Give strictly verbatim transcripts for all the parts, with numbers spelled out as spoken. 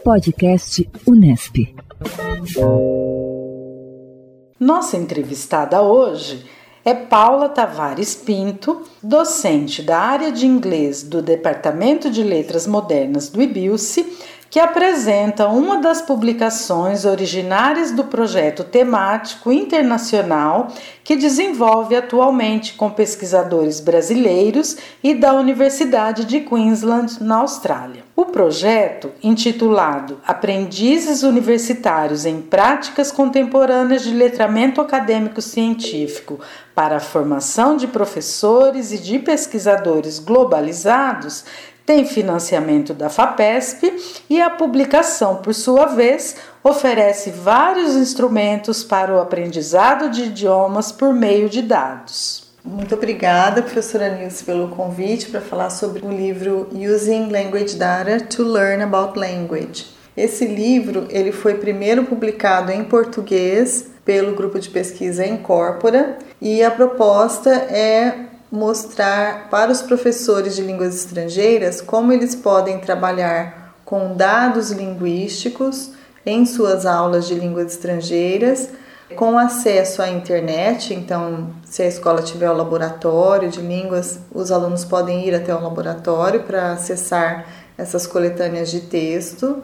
Podcast Unesp. Nossa entrevistada hoje é Paula Tavares Pinto, docente da área de inglês do Departamento de Letras Modernas do I B U S, que apresenta uma das publicações originárias do projeto temático internacional que desenvolve atualmente com pesquisadores brasileiros e da Universidade de Queensland, na Austrália. O projeto, intitulado Aprendizes Universitários em Práticas Contemporâneas de Letramento Acadêmico Científico para a Formação de Professores e de Pesquisadores Globalizados, tem financiamento da FAPESP e a publicação, por sua vez, oferece vários instrumentos para o aprendizado de idiomas por meio de dados. Muito obrigada, professora Nilce, pelo convite para falar sobre o livro Using Language Data to Learn About Language. Esse livro ele foi primeiro publicado em português pelo grupo de pesquisa Incorpora e a proposta é mostrar para os professores de línguas estrangeiras como eles podem trabalhar com dados linguísticos em suas aulas de línguas estrangeiras, com acesso à internet. Então, se a escola tiver o laboratório de línguas, os alunos podem ir até o laboratório para acessar essas coletâneas de texto,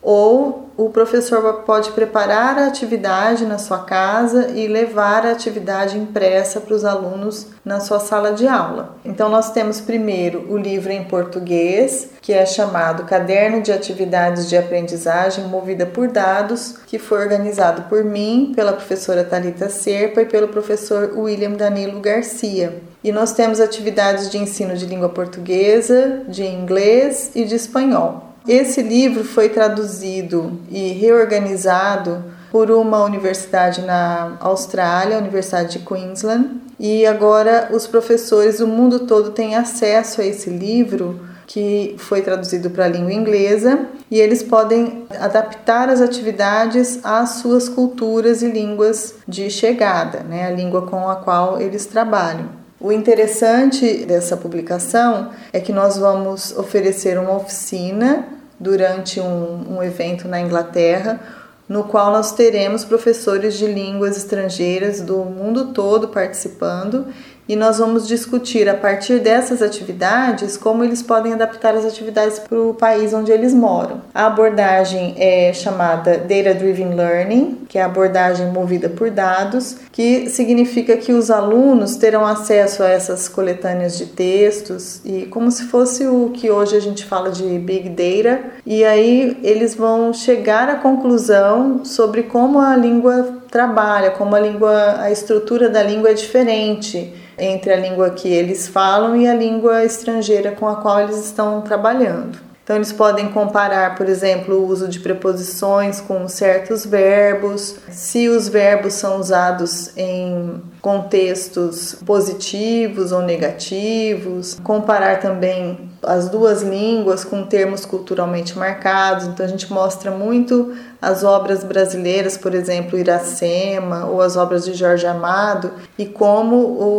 ou o professor pode preparar a atividade na sua casa e levar a atividade impressa para os alunos na sua sala de aula. Então nós temos primeiro o livro em português, que é chamado Caderno de Atividades de Aprendizagem Movida por Dados, que foi organizado por mim, pela professora Thalita Serpa e pelo professor William Danilo Garcia. E nós temos atividades de ensino de língua portuguesa, de inglês e de espanhol. Esse livro foi traduzido e reorganizado por uma universidade na Austrália, a Universidade de Queensland, e agora os professores do mundo todo têm acesso a esse livro, que foi traduzido para a língua inglesa, e eles podem adaptar as atividades às suas culturas e línguas de chegada, né, a língua com a qual eles trabalham. O interessante dessa publicação é que nós vamos oferecer uma oficina durante um, um evento na Inglaterra, no qual nós teremos professores de línguas estrangeiras do mundo todo participando, e nós vamos discutir a partir dessas atividades como eles podem adaptar as atividades para o país onde eles moram. A abordagem é chamada Data Driven Learning, que é a abordagem movida por dados, que significa que os alunos terão acesso a essas coletâneas de textos e como se fosse o que hoje a gente fala de Big Data, e aí eles vão chegar à conclusão sobre como a língua trabalha, como a língua, a estrutura da língua é diferente entre a língua que eles falam e a língua estrangeira com a qual eles estão trabalhando. Então eles podem comparar, por exemplo, o uso de preposições com certos verbos, se os verbos são usados em contextos positivos ou negativos, comparar também as duas línguas com termos culturalmente marcados. Então a gente mostra muito as obras brasileiras, por exemplo, Iracema, ou as obras de Jorge Amado, e como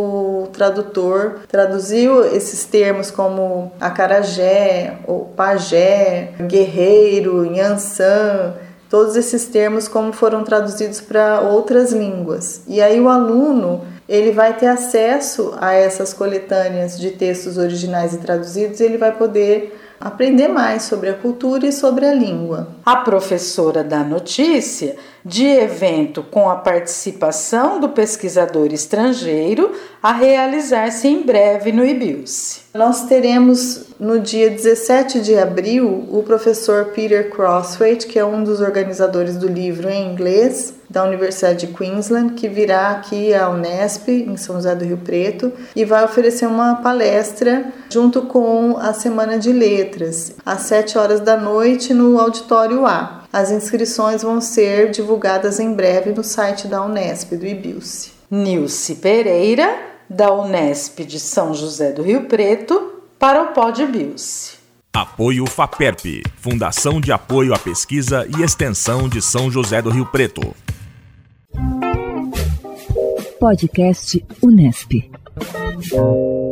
o tradutor traduziu esses termos como acarajé, ou pajé, guerreiro, Nhançã, todos esses termos como foram traduzidos para outras línguas. E aí o aluno ele vai ter acesso a essas coletâneas de textos originais e traduzidos e ele vai poder aprender mais sobre a cultura e sobre a língua. A professora da notícia de evento com a participação do pesquisador estrangeiro a realizar-se em breve no I B U S. Nós teremos no dia dezessete de abril o professor Peter Crosswaite, que é um dos organizadores do livro em inglês da Universidade de Queensland, que virá aqui à Unesp, em São José do Rio Preto, e vai oferecer uma palestra junto com a Semana de Letras, às sete horas da noite no Auditório A. As inscrições vão ser divulgadas em breve no site da Unesp, do I B U S. Nilce Pereira, da Unesp de São José do Rio Preto, para o Pod I B U S. Apoio FAPERP, Fundação de Apoio à Pesquisa e Extensão de São José do Rio Preto. Podcast Unesp.